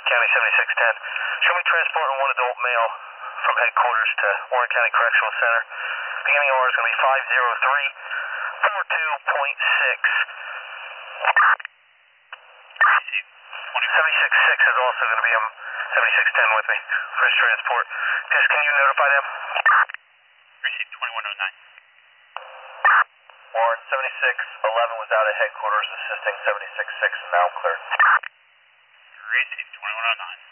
County 7610. Show me transporting one adult male from headquarters to Warren County Correctional Center. Beginning hour is going to be 50342.6. 76.6 is also going to be 7610 with me for his transport. Just can you notify them? Received 2109. Warren 7611 was out at headquarters assisting 76.6 and now I'm clear. Received 2109.